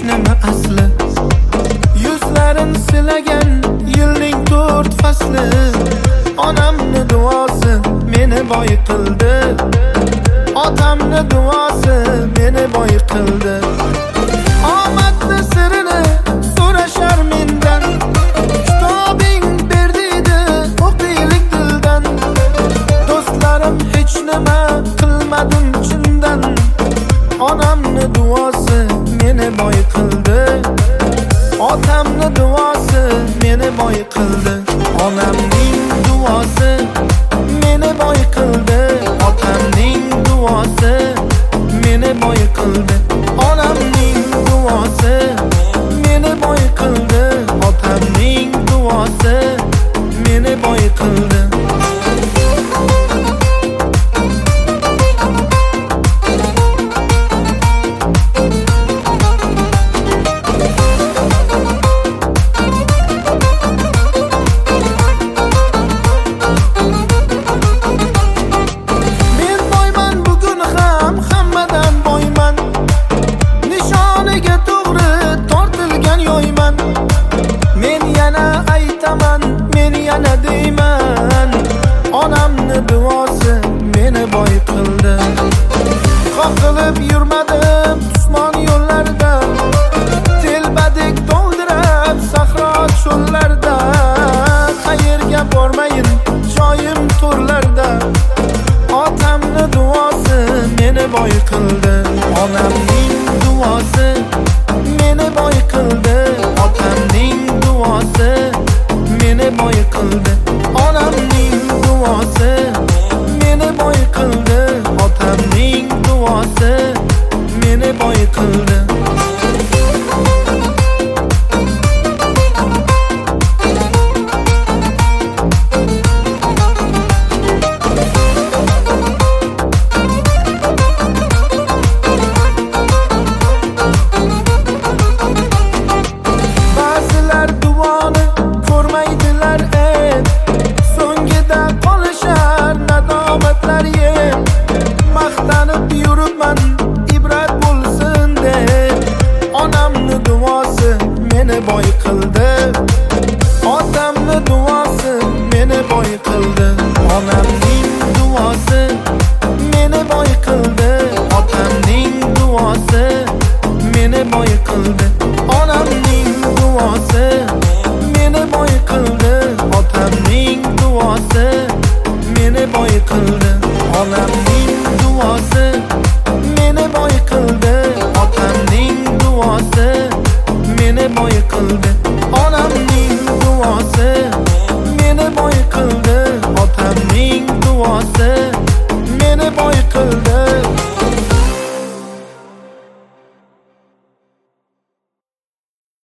nima asli? Yuzlarim silagan yilning 4 fasli. Onamni duosi meni boy qildi. Otamni duosi meni boy qildi. Omadni sirini so'rashar mendan. Kitobing berdiydi o'qiylik dildan. Do'stlarim hech nima qilmadim chindan. Onamni duosi meni boy qildi. Otamni duosi meni boy qildi. Onamning duosi meni boy qildi. Otamning duosi meni boy qildi. Onamning duosi meni boy qildi. Otamning duosi meni boy qildi. Onamni duosi meni boy qildi. Qoqilib yurmadim dushman yo'llarda. Telbadek to'ldirib sahro cho'llarda. Qayerga bormayin joyim to'rlarda. Otamni duosi meni boy qildi. Onamning duosi meni boy qildi. Otamning duosi meni boy qildi. Onamning duosi meni boy qildi. Otamning duosi meni boy qildi. Ba'zilar duoni ko'rmaydilar so'ngida qolishar nadomatlar maqtanib yuribman ibrat bo'lsin deb. Onamni duosi meni boy qildi. Otamni duosi meni boy qildi. Onamning duosi meni boy qildi. Otamning duosi meni boy qildi. Onamning duosi meni boy qildi. Otamning duosi meni boy qildi. Onamning duosi meni boy qildi. Otamning duosi meni boy qildi. Onamning duosi meni boy qildi. Otamning duosi meni boy